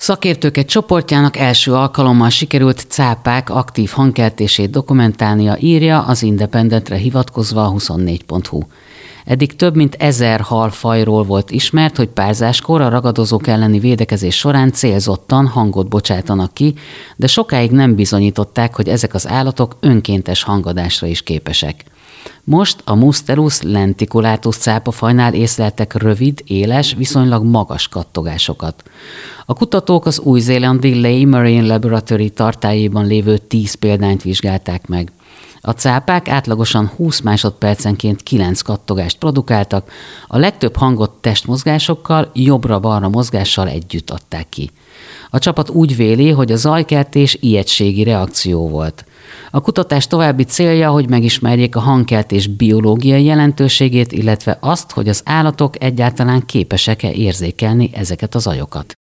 Szakértők egy csoportjának első alkalommal sikerült cápák aktív hangkeltését dokumentálnia, írja az Independentre hivatkozva a 24.hu. Eddig több mint 1000 halfajról volt ismert, hogy párzáskor a ragadozók elleni védekezés során célzottan hangot bocsátanak ki, de sokáig nem bizonyították, hogy ezek az állatok önkéntes hangadásra is képesek. Most a Mustelus lenticulatus cápafajnál észleltek rövid, éles, viszonylag magas kattogásokat. A kutatók az új-zélandi Leigh Marine Laboratory tartályában lévő 10 példányt vizsgálták meg. A cápák átlagosan 20 másodpercenként 9 kattogást produkáltak, a legtöbb hangot testmozgásokkal, jobbra-balra mozgással együtt adták ki. A csapat úgy véli, hogy a zajkeltés ijegységi reakció volt. A kutatás további célja, hogy megismerjék a hangkeltés biológiai jelentőségét, illetve azt, hogy az állatok egyáltalán képesek-e érzékelni ezeket a zajokat.